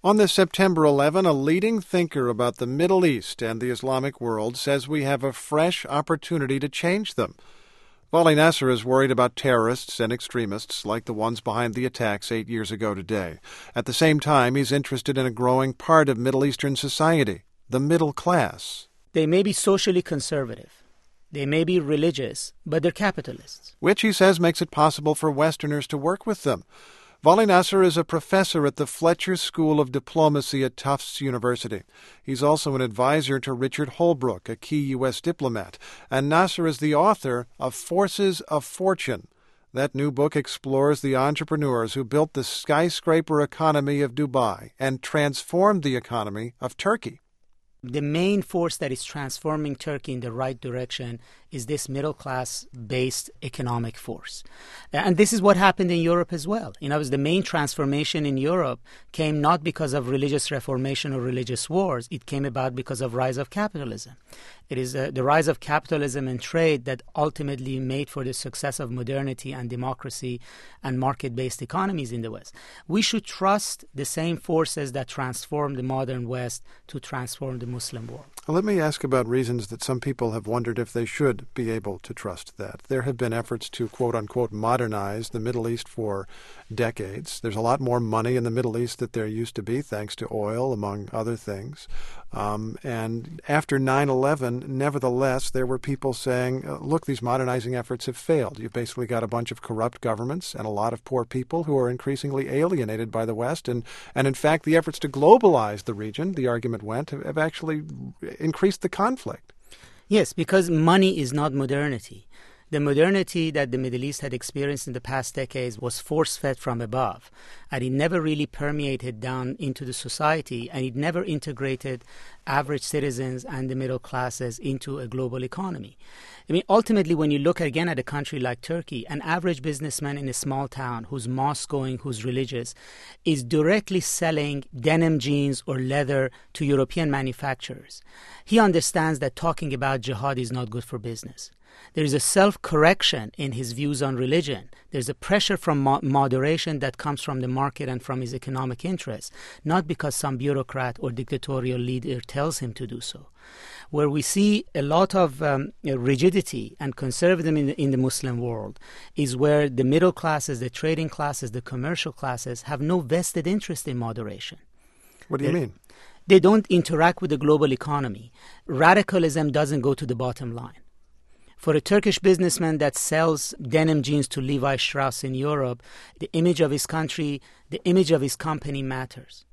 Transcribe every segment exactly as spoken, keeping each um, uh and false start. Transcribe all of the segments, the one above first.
On this September eleventh, a leading thinker about the Middle East and the Islamic world says we have a fresh opportunity to change them. Vali Nasser is worried about terrorists and extremists like the ones behind the attacks eight years ago today. At the same time, he's interested in a growing part of Middle Eastern society, the middle class. They may be socially conservative. They may be religious, but they're capitalists. Which, he says, makes it possible for Westerners to work with them. Vali Nasser is a professor at the Fletcher School of Diplomacy at Tufts University. He's also an advisor to Richard Holbrooke, a key U S diplomat. And Nasser is the author of Forces of Fortune. That new book explores the entrepreneurs who built the skyscraper economy of Dubai and transformed the economy of Turkey. The main force that is transforming Turkey in the right direction is this middle-class-based economic force. And this is what happened in Europe as well. You know, the main transformation in Europe came not because of religious reformation or religious wars. It came about because of rise of capitalism. It is uh, the rise of capitalism and trade that ultimately made for the success of modernity and democracy and market-based economies in the West. We should trust the same forces that transformed the modern West to transform the Muslim world. Well, let me ask about reasons that some people have wondered if they should be able to trust that. There have been efforts to, quote-unquote, modernize the Middle East for decades. There's a lot more money in the Middle East than there used to be, thanks to oil, among other things. Um, and after nine eleven, nevertheless, there were people saying, look, these modernizing efforts have failed. You've basically got a bunch of corrupt governments and a lot of poor people who are increasingly alienated by the West. And, and in fact, the efforts to globalize the region, the argument went, have, have actually increased the conflict. Yes, because money is not modernity. The modernity that the Middle East had experienced in the past decades was force-fed from above, and it never really permeated down into the society, and it never integrated average citizens and the middle classes into a global economy. I mean, ultimately, when you look again at a country like Turkey, an average businessman in a small town who's mosque-going, who's religious, is directly selling denim jeans or leather to European manufacturers. He understands that talking about jihad is not good for business. There is a self-correction in his views on religion. There's a pressure from mo- moderation that comes from the market and from his economic interests, not because some bureaucrat or dictatorial leader tells him to do so. Where we see a lot of um, rigidity and conservatism in the, in the Muslim world is where the middle classes, the trading classes, the commercial classes have no vested interest in moderation. What do you they, mean? They don't interact with the global economy. Radicalism doesn't go to the bottom line. For a Turkish businessman that sells denim jeans to Levi Strauss in Europe, the image of his country, the image of his company matters.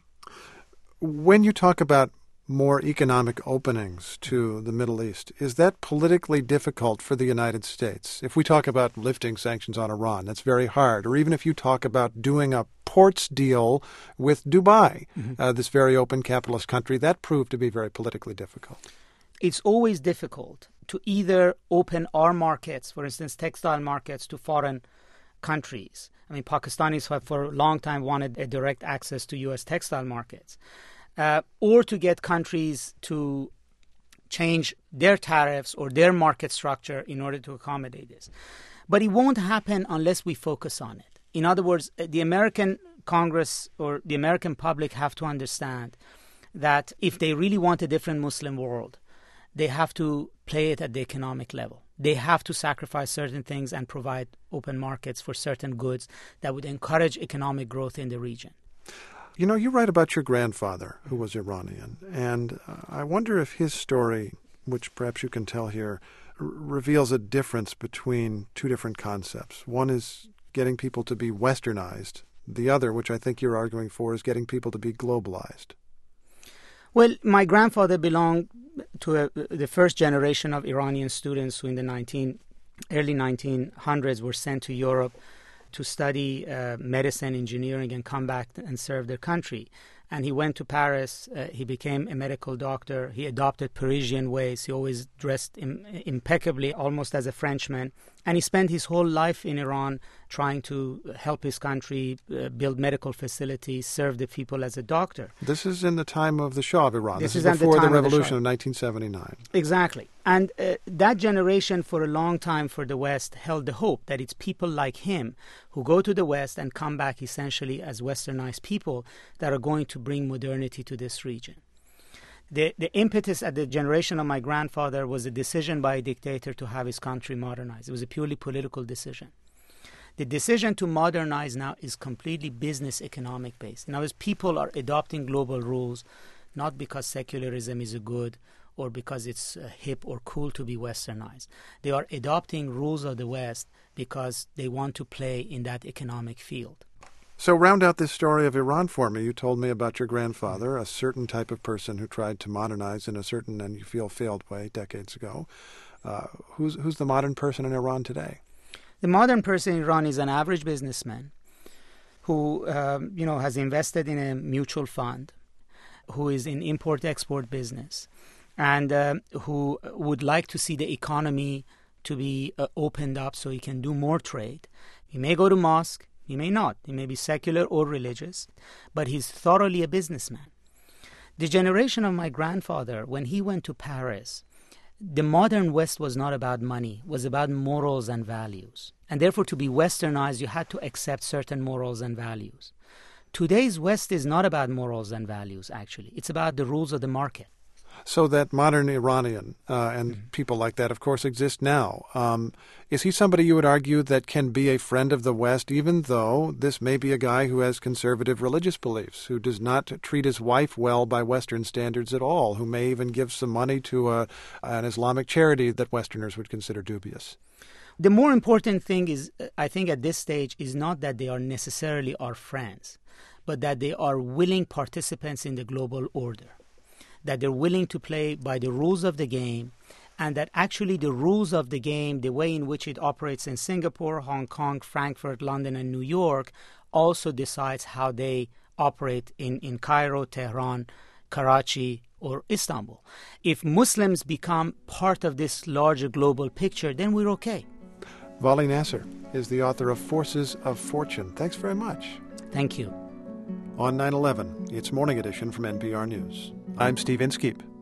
When you talk about more economic openings to the Middle East, is that politically difficult for the United States? If we talk about lifting sanctions on Iran, that's very hard. Or even if you talk about doing a ports deal with Dubai, mm-hmm. uh, this very open capitalist country, that proved to be very politically difficult. It's always difficult to either open our markets, for instance, textile markets, to foreign countries. I mean, Pakistanis have for a long time wanted a direct access to U S textile markets, uh, or to get countries to change their tariffs or their market structure in order to accommodate this. But it won't happen unless we focus on it. In other words, the American Congress or the American public have to understand that if they really want a different Muslim world, they have to play it at the economic level. They have to sacrifice certain things and provide open markets for certain goods that would encourage economic growth in the region. You know, you write about your grandfather, who was Iranian, and uh, I wonder if his story, which perhaps you can tell here, r- reveals a difference between two different concepts. One is getting people to be westernized. The other, which I think you're arguing for, is getting people to be globalized. Well, my grandfather belonged to a, the first generation of Iranian students who in the nineteen, early nineteen hundreds were sent to Europe to study uh, medicine, engineering, and come back and serve their country. And he went to Paris. Uh, he became a medical doctor. He adopted Parisian ways. He always dressed Im- impeccably, almost as a Frenchman. And he spent his whole life in Iran trying to help his country, uh, build medical facilities, serve the people as a doctor. This is in the time of the Shah of Iran. This, this is, is before the, the, the revolution of, of nineteen seventy-nine. Exactly. And uh, that generation for a long time for the West held the hope that it's people like him who go to the West and come back essentially as westernized people that are going to bring modernity to this region. The, the impetus at the generation of my grandfather was a decision by a dictator to have his country modernized. It was a purely political decision. The decision to modernize now is completely business economic based. Now, as people are adopting global rules, not because secularism is a good or because it's uh, hip or cool to be westernized. They are adopting rules of the West because they want to play in that economic field. So round out this story of Iran for me. You told me about your grandfather, a certain type of person who tried to modernize in a certain, and you feel, failed way decades ago. Uh, who's, who's the modern person in Iran today? The modern person in Iran is an average businessman who, um, you know, has invested in a mutual fund, who is in import-export business, and uh, who would like to see the economy to be uh, opened up so he can do more trade. He may go to mosque. He may not. He may be secular or religious, but he's thoroughly a businessman. The generation of my grandfather, when he went to Paris, the modern West was not about money, it was about morals and values. And therefore, to be westernized, you had to accept certain morals and values. Today's West is not about morals and values, actually. It's about the rules of the market. So that modern Iranian uh, and mm-hmm. people like that, of course, exist now. Um, is he somebody you would argue that can be a friend of the West, even though this may be a guy who has conservative religious beliefs, who does not treat his wife well by Western standards at all, who may even give some money to a, an Islamic charity that Westerners would consider dubious? The more important thing is, I think at this stage, is not that they are necessarily our friends, but that they are willing participants in the global order, that they're willing to play by the rules of the game, and that actually the rules of the game, the way in which it operates in Singapore, Hong Kong, Frankfurt, London, and New York, also decides how they operate in, in Cairo, Tehran, Karachi, or Istanbul. If Muslims become part of this larger global picture, then we're okay. Vali Nasr is the author of Forces of Fortune. Thanks very much. Thank you. On nine eleven, it's Morning Edition from N P R News. I'm Steve Inskeep.